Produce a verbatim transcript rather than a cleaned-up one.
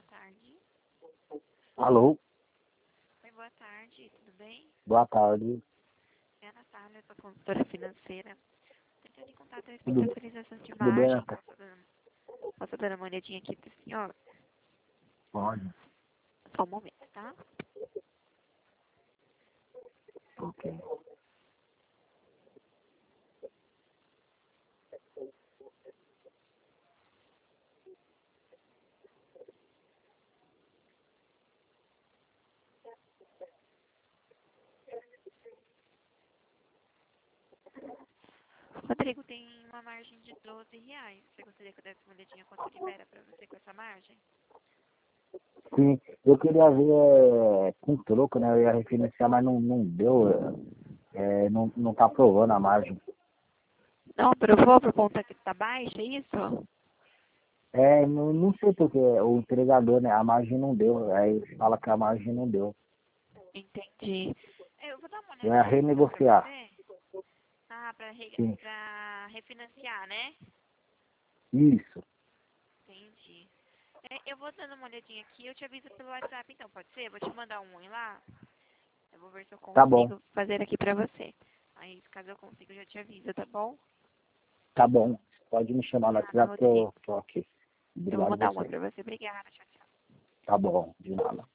boa tarde. Alô? Oi, boa tarde, tudo bem? Boa tarde. É a Natália, sou consultora financeira. Tentando em contato a respeito Tudo, da atualização de tudo bem, margem. Natália? Posso dar, posso dar uma olhadinha aqui pro senhor? Pode. Só um momento, tá? Ok. Rodrigo, tem uma margem de doze reais. Você gostaria que eu desse uma olhadinha quanto libera pra você com essa margem? Sim, eu queria ver é, com troco, né? Eu ia refinanciar, mas não, não deu. É, não, não tá aprovando a margem. Não aprovou por conta que tá baixa, é isso? É, não, não sei porque o entregador, né? A margem não deu. Aí fala que a margem não deu. Entendi. É, eu vou dar uma Eu ia olhadinha aqui então pra renegociar. você. Ah, pra, re... Sim, pra refinanciar, né? isso. Entendi. É, eu vou dando uma olhadinha aqui, eu te aviso pelo WhatsApp então, pode ser? Eu vou te mandar um oi lá. Eu vou ver se eu Tá bom, consigo fazer aqui pra você. Aí, caso eu consiga, eu já te aviso, tá bom? tá bom. Pode me chamar no Obrigada, WhatsApp que Rodrigo. eu tô aqui. Eu vou Obrigado mandar um oi você. pra você. Obrigada, tchau, tchau. Tá bom, de nada.